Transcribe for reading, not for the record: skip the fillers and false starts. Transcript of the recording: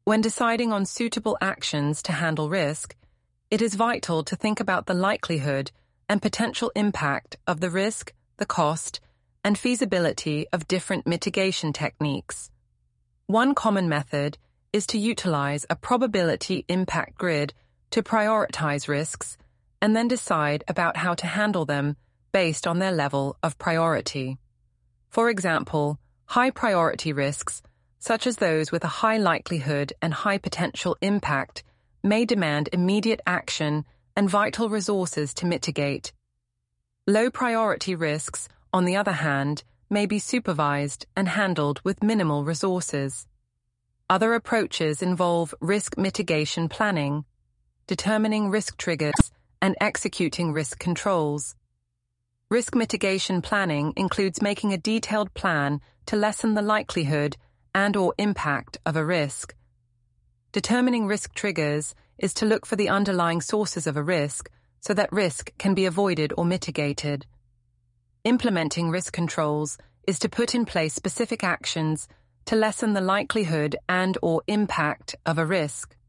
When deciding on suitable actions to handle risk, it is vital to think about the likelihood and potential impact of the risk, the cost, and feasibility of different mitigation techniques. One common method is to utilize a probability impact grid to prioritize risks and then decide about how to handle them based on their level of priority. For example, high priority risks, such as those with a high likelihood and high potential impact, may demand immediate action and vital resources to mitigate. Low priority risks, on the other hand, may be supervised and handled with minimal resources. Other approaches involve risk mitigation planning, determining risk triggers, and executing risk controls. Risk mitigation planning includes making a detailed plan to lessen the likelihood and/or impact of a risk. Determining risk triggers is to look for the underlying sources of a risk so that risk can be avoided or mitigated. Implementing risk controls is to put in place specific actions to lessen the likelihood and/or impact of a risk.